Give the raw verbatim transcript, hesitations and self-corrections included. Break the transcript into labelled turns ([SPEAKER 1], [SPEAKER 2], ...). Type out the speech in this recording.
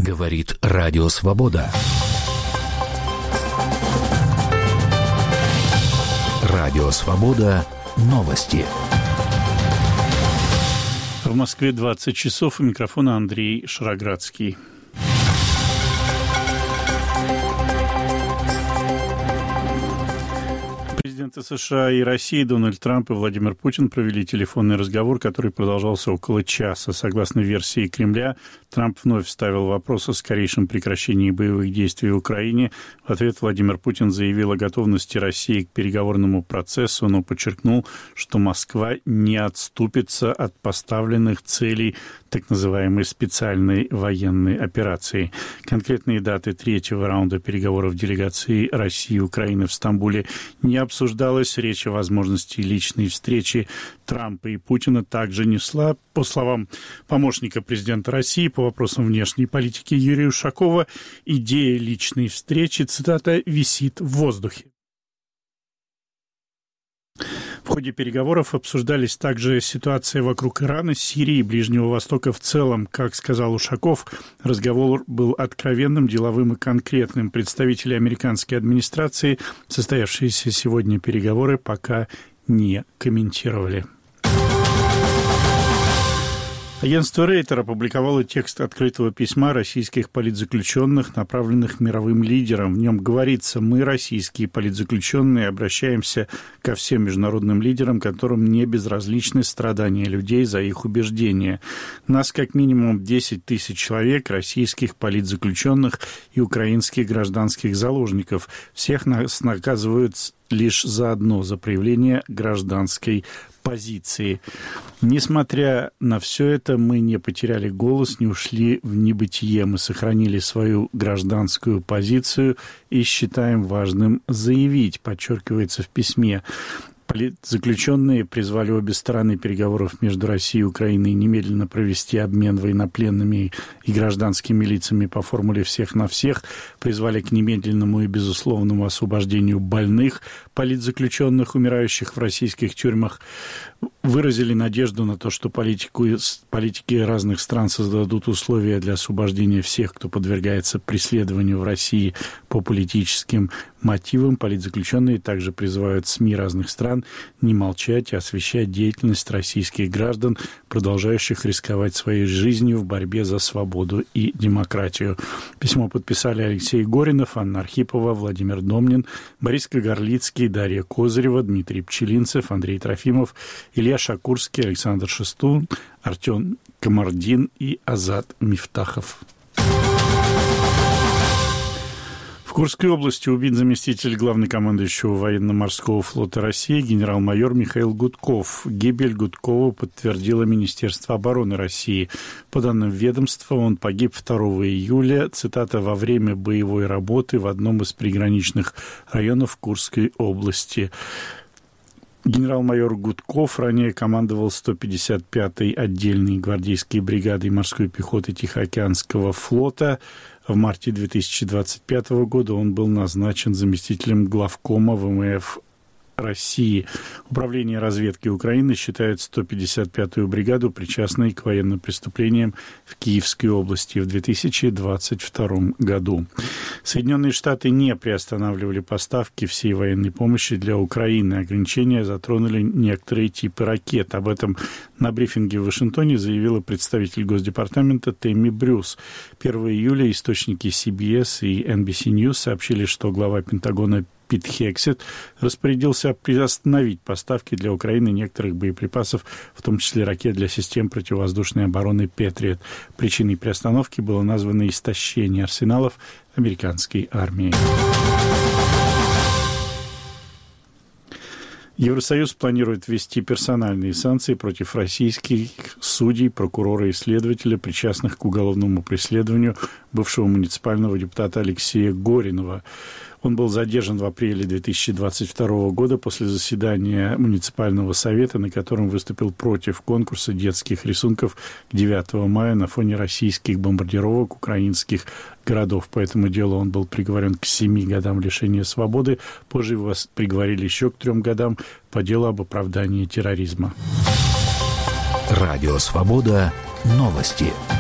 [SPEAKER 1] Говорит Радио Свобода. Радио Свобода. Новости.
[SPEAKER 2] В Москве двадцать часов. У микрофона Андрей Шароградский. Президенты США и России Дональд Трамп и Владимир Путин провели телефонный разговор, который продолжался около часа. Согласно версии Кремля, Трамп вновь ставил вопрос о скорейшем прекращении боевых действий в Украине. В ответ Владимир Путин заявил о готовности России к переговорному процессу, но подчеркнул, что Москва не отступится от поставленных целей так называемой специальной военной операции. Конкретные даты третьего раунда переговоров делегации России и Украины в Стамбуле не обсуждалось. Речь о возможности личной встречи Трампа и Путина также несла, по словам помощника президента России по вопросам внешней политики Юрия Ушакова, идея личной встречи, цитата, «висит в воздухе». В ходе переговоров обсуждались также ситуация вокруг Ирана, Сирии и Ближнего Востока в целом. Как сказал Ушаков, разговор был откровенным, деловым и конкретным. Представители американской администрации состоявшиеся сегодня переговоры пока не комментировали. Агентство Рейтер опубликовало текст открытого письма российских политзаключенных, направленных мировым лидерам. В нем говорится: «Мы, российские политзаключенные, обращаемся ко всем международным лидерам, которым не безразличны страдания людей за их убеждения. Нас как минимум десять тысяч человек, российских политзаключенных и украинских гражданских заложников. Всех нас наказывают лишь за одно, за проявление гражданской позиции. Несмотря на все это, мы не потеряли голос, не ушли в небытие. Мы сохранили свою гражданскую позицию и считаем важным заявить», подчеркивается в письме. Политзаключенные призвали обе стороны переговоров между Россией и Украиной немедленно провести обмен военнопленными и гражданскими лицами по формуле «всех на всех», призвали к немедленному и безусловному освобождению больных политзаключенных, умирающих в российских тюрьмах, выразили надежду на то, что политику, политики разных стран создадут условия для освобождения всех, кто подвергается преследованию в России по политическим мотивам. Политзаключенные также призывают СМИ разных стран не молчать и освещать деятельность российских граждан, продолжающих рисковать своей жизнью в борьбе за свободу и демократию. Письмо подписали Алексей Горинов, Анна Архипова, Владимир Домнин, Борис Кагарлицкий, Дарья Козырева, Дмитрий Пчелинцев, Андрей Трофимов, Илья Шакурский, Александр Шестун, Артем Камардин и Азат Мифтахов. В Курской области убит заместитель главнокомандующего военно-морского флота России генерал-майор Михаил Гудков. Гибель Гудкова подтвердило Министерство обороны России. По данным ведомства, он погиб второго июля, цитата, «во время боевой работы в одном из приграничных районов Курской области». Генерал-майор Гудков ранее командовал сто пятьдесят пятой отдельной гвардейской бригадой морской пехоты Тихоокеанского флота. В марте две тысячи двадцать пятого года он был назначен заместителем главкома ВМФ России. Управление разведки Украины считает сто пятьдесят пятую бригаду причастной к военным преступлениям в Киевской области в две тысячи двадцать втором году. Соединенные Штаты не приостанавливали поставки всей военной помощи для Украины. Ограничения затронули некоторые типы ракет. Об этом на брифинге в Вашингтоне заявила представитель Госдепартамента Тэмми Брюс. первого июля источники си би эс и эн би си News сообщили, что глава Пентагона Пит Хексет распорядился приостановить поставки для Украины некоторых боеприпасов, в том числе ракет для систем противовоздушной обороны «Патриот». Причиной приостановки было названо истощение арсеналов американской армии. Евросоюз планирует ввести персональные санкции против российских судей, прокурора и следователя, причастных к уголовному преследованию бывшего муниципального депутата Алексея Горинова. Он был задержан в апреле две тысячи двадцать второго года после заседания муниципального совета, на котором выступил против конкурса детских рисунков к девятого мая на фоне российских бомбардировок украинских городов. По этому делу он был приговорен к семи годам лишения свободы. Позже его приговорили еще к трем годам по делу об оправдании терроризма.
[SPEAKER 1] Радио «Свобода». Новости.